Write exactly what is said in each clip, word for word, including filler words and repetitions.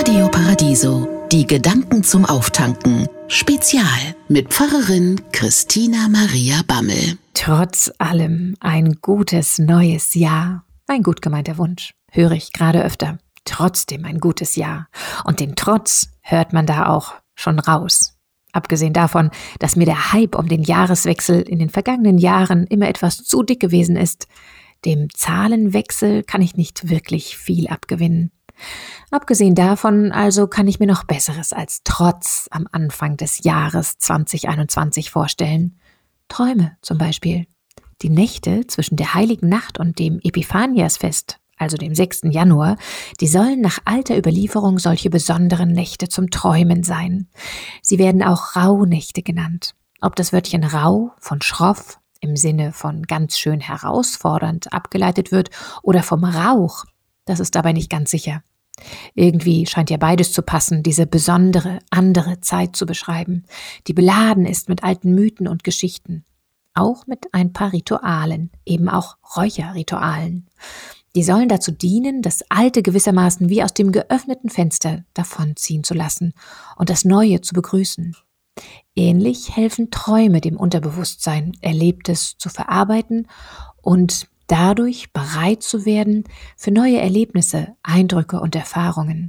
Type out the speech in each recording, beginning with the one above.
Radio Paradiso, die Gedanken zum Auftanken. Spezial mit Pfarrerin Christina Maria Bammel. Trotz allem ein gutes neues Jahr. Ein gut gemeinter Wunsch, höre ich gerade öfter. Trotzdem ein gutes Jahr. Und den Trotz hört man da auch schon raus. Abgesehen davon, dass mir der Hype um den Jahreswechsel in den vergangenen Jahren immer etwas zu dick gewesen ist, dem Zahlenwechsel kann ich nicht wirklich viel abgewinnen. Abgesehen davon also kann ich mir noch Besseres als Trotz am Anfang des Jahres zwanzig einundzwanzig vorstellen. Träume zum Beispiel. Die Nächte zwischen der Heiligen Nacht und dem Epiphaniasfest, also dem sechsten Januar, die sollen nach alter Überlieferung solche besonderen Nächte zum Träumen sein. Sie werden auch Rauhnächte genannt. Ob das Wörtchen rau von schroff im Sinne von ganz schön herausfordernd abgeleitet wird oder vom Rauch, das ist dabei nicht ganz sicher. Irgendwie scheint ja beides zu passen, diese besondere, andere Zeit zu beschreiben, die beladen ist mit alten Mythen und Geschichten. Auch mit ein paar Ritualen, eben auch Räucherritualen. Die sollen dazu dienen, das Alte gewissermaßen wie aus dem geöffneten Fenster davonziehen zu lassen und das Neue zu begrüßen. Ähnlich helfen Träume dem Unterbewusstsein, Erlebtes zu verarbeiten und dadurch bereit zu werden für neue Erlebnisse, Eindrücke und Erfahrungen.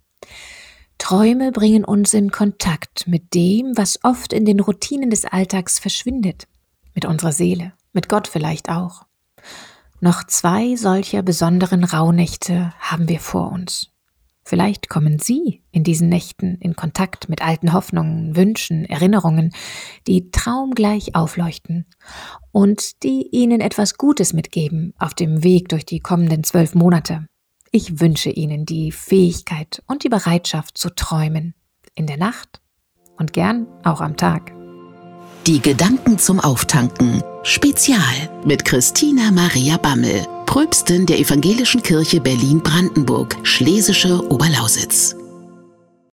Träume bringen uns in Kontakt mit dem, was oft in den Routinen des Alltags verschwindet, mit unserer Seele, mit Gott vielleicht auch. Noch zwei solcher besonderen Rauhnächte haben wir vor uns. Vielleicht kommen Sie in diesen Nächten in Kontakt mit alten Hoffnungen, Wünschen, Erinnerungen, die traumgleich aufleuchten und die Ihnen etwas Gutes mitgeben auf dem Weg durch die kommenden zwölf Monate. Ich wünsche Ihnen die Fähigkeit und die Bereitschaft zu träumen, in der Nacht und gern auch am Tag. Die Gedanken zum Auftanken. Spezial mit Christina Maria Bammel, Pröpstin der Evangelischen Kirche Berlin-Brandenburg, Schlesische Oberlausitz.